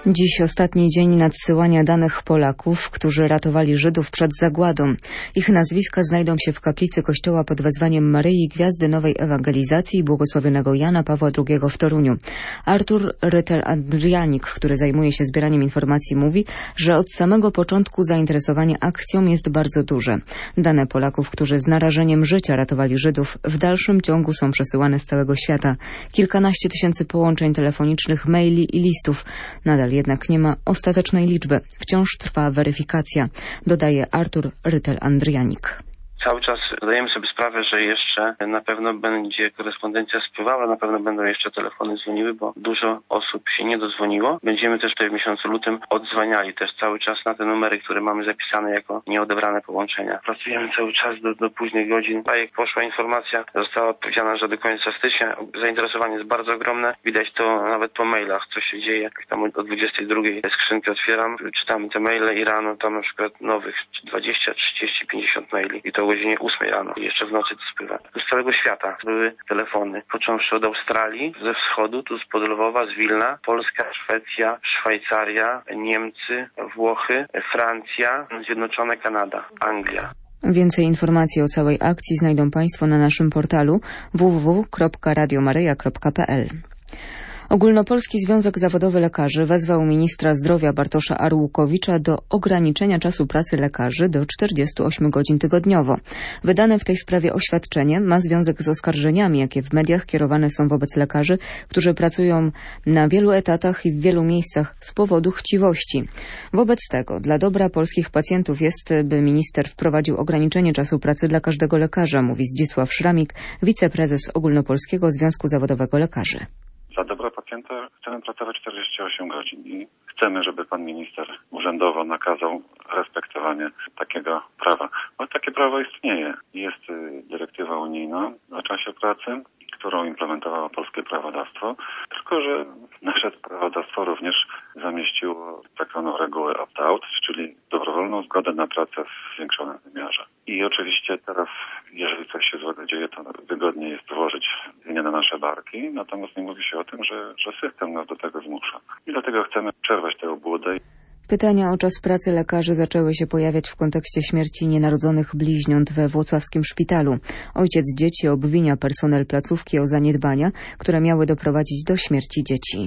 Dziś ostatni dzień nadsyłania danych Polaków, którzy ratowali Żydów przed zagładą. Ich nazwiska znajdą się w kaplicy kościoła pod wezwaniem Maryi Gwiazdy Nowej Ewangelizacji i błogosławionego Jana Pawła II w Toruniu. Artur Rytel-Andrianik, który zajmuje się zbieraniem informacji, mówi, że od samego początku zainteresowanie akcją jest bardzo duże. Dane Polaków, którzy z narażeniem życia ratowali Żydów, w dalszym ciągu są przesyłane z całego świata. Kilkanaście tysięcy połączeń telefonicznych, maili i listów. Nadal jednak nie ma ostatecznej liczby. Wciąż trwa weryfikacja, dodaje Artur Rytel-Andrianik. Cały czas zdajemy sobie sprawę, że jeszcze na pewno będzie korespondencja spływała, na pewno będą jeszcze telefony dzwoniły, bo dużo osób się nie dodzwoniło. Będziemy też tutaj w miesiącu lutym odzwaniali też cały czas na te numery, które mamy zapisane jako nieodebrane połączenia. Pracujemy cały czas do późnych godzin. A jak poszła informacja, została powiedziana, że do końca stycznia zainteresowanie jest bardzo ogromne. Widać to nawet po mailach, co się dzieje. Jak tam o 22 skrzynkę otwieram, czytam te maile i rano tam na przykład nowych 20, 30, 50 maili i to o godzinie 8 rano. I jeszcze w nocy to spływa. Z całego świata były telefony, począwszy od Australii, ze wschodu, tu z Lwowa, z Wilna, Polska, Szwecja, Szwajcaria, Niemcy, Włochy, Francja, Zjednoczone Kanada, Anglia. Więcej informacji o całej akcji znajdą Państwo na naszym portalu www.radiomaryja.pl. Ogólnopolski Związek Zawodowy Lekarzy wezwał ministra zdrowia Bartosza Arłukowicza do ograniczenia czasu pracy lekarzy do 48 godzin tygodniowo. Wydane w tej sprawie oświadczenie ma związek z oskarżeniami, jakie w mediach kierowane są wobec lekarzy, którzy pracują na wielu etatach i w wielu miejscach z powodu chciwości. Wobec tego dla dobra polskich pacjentów jest, by minister wprowadził ograniczenie czasu pracy dla każdego lekarza, mówi Zdzisław Szramik, wiceprezes Ogólnopolskiego Związku Zawodowego Lekarzy. Dla dobra pacjenta chcemy pracować 48 godzin i chcemy, żeby pan minister urzędowo nakazał respektowanie takiego prawa. Bo takie prawo istnieje. Jest dyrektywa unijna o czasie pracy, którą implementowało polskie prawodawstwo, tylko że nasze prawodawstwo również zamieściło tak zwaną regułę opt-out, czyli dobrowolną zgodę na pracę w zwiększonym wymiarze. I oczywiście teraz, jeżeli coś się złego dzieje, to wygodniej jest włożyć winę na nasze barki, natomiast nie mówi się o tym, że system nas do tego zmusza. I dlatego chcemy przerwać tę obłudę. Pytania o czas pracy lekarzy zaczęły się pojawiać w kontekście śmierci nienarodzonych bliźniąt we włocławskim szpitalu. Ojciec dzieci obwinia personel placówki o zaniedbania, które miały doprowadzić do śmierci dzieci.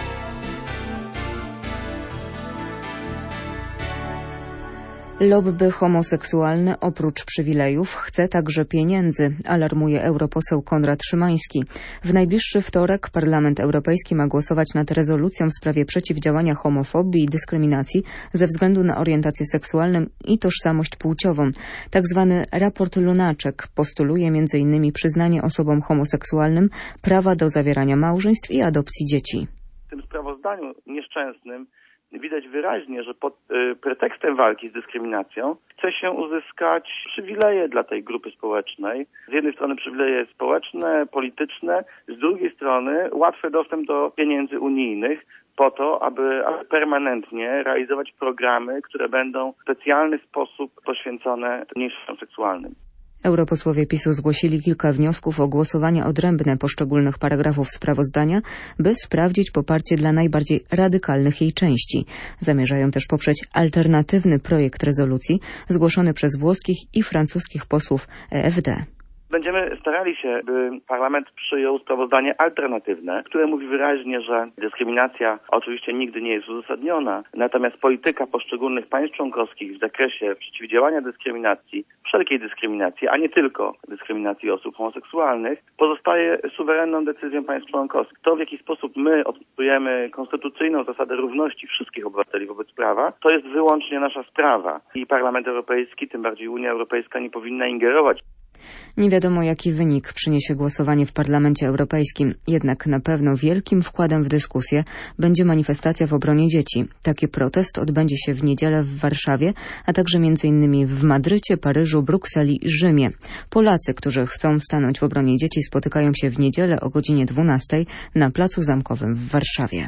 Lobby homoseksualne oprócz przywilejów chce także pieniędzy, alarmuje europoseł Konrad Szymański. W najbliższy wtorek Parlament Europejski ma głosować nad rezolucją w sprawie przeciwdziałania homofobii i dyskryminacji ze względu na orientację seksualną i tożsamość płciową. Tak zwany raport Lunaczek postuluje m.in. przyznanie osobom homoseksualnym prawa do zawierania małżeństw i adopcji dzieci. W tym sprawozdaniu nieszczęsnym widać wyraźnie, że pod pretekstem walki z dyskryminacją chce się uzyskać przywileje dla tej grupy społecznej. Z jednej strony przywileje społeczne, polityczne, z drugiej strony łatwy dostęp do pieniędzy unijnych po to, aby permanentnie realizować programy, które będą w specjalny sposób poświęcone mniejszościom seksualnym. Europosłowie PiS-u zgłosili kilka wniosków o głosowanie odrębne poszczególnych paragrafów sprawozdania, by sprawdzić poparcie dla najbardziej radykalnych jej części. Zamierzają też poprzeć alternatywny projekt rezolucji zgłoszony przez włoskich i francuskich posłów EFD. Będziemy starali się, by Parlament przyjął sprawozdanie alternatywne, które mówi wyraźnie, że dyskryminacja oczywiście nigdy nie jest uzasadniona, natomiast polityka poszczególnych państw członkowskich w zakresie przeciwdziałania dyskryminacji, wszelkiej dyskryminacji, a nie tylko dyskryminacji osób homoseksualnych, pozostaje suwerenną decyzją państw członkowskich. To, w jaki sposób my odczytujemy konstytucyjną zasadę równości wszystkich obywateli wobec prawa, to jest wyłącznie nasza sprawa i Parlament Europejski, tym bardziej Unia Europejska, nie powinna ingerować. Nie wiadomo, jaki wynik przyniesie głosowanie w Parlamencie Europejskim, jednak na pewno wielkim wkładem w dyskusję będzie manifestacja w obronie dzieci. Taki protest odbędzie się w niedzielę w Warszawie, a także m.in. w Madrycie, Paryżu, Brukseli i Rzymie. Polacy, którzy chcą stanąć w obronie dzieci, spotykają się w niedzielę o godzinie 12 na Placu Zamkowym w Warszawie.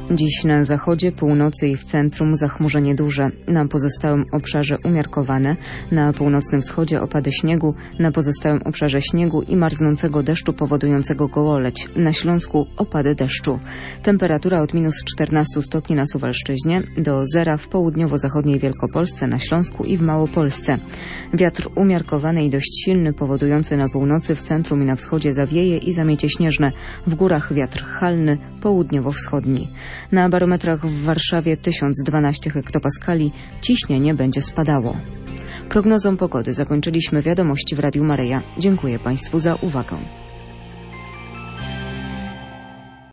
Dziś na zachodzie, północy i w centrum zachmurzenie duże. Na pozostałym obszarze umiarkowane. Na północnym wschodzie opady śniegu. Na pozostałym obszarze śniegu i marznącego deszczu powodującego gołoleć. Na Śląsku opady deszczu. Temperatura od minus 14 stopni na Suwalszczyźnie do zera w południowo-zachodniej Wielkopolsce, na Śląsku i w Małopolsce. Wiatr umiarkowany i dość silny, powodujący na północy, w centrum i na wschodzie zawieje i zamiecie śnieżne. W górach wiatr halny, południowo-wschodni. Na barometrach w Warszawie 1012 hektopaskali. Ciśnienie będzie spadało. Prognozą pogody zakończyliśmy wiadomości w Radiu Maryja. Dziękuję Państwu za uwagę.